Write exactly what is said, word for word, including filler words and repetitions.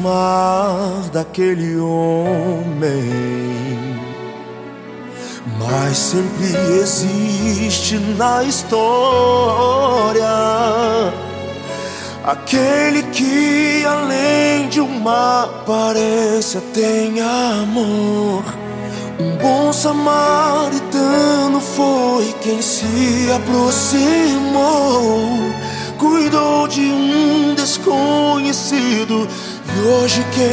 aproximar daquele homem, mas sempre existe na história aquele que além de uma aparência tem amor. Um bom samaritano foi quem se aproximou, cuidou de um desconhecido, e hoje quem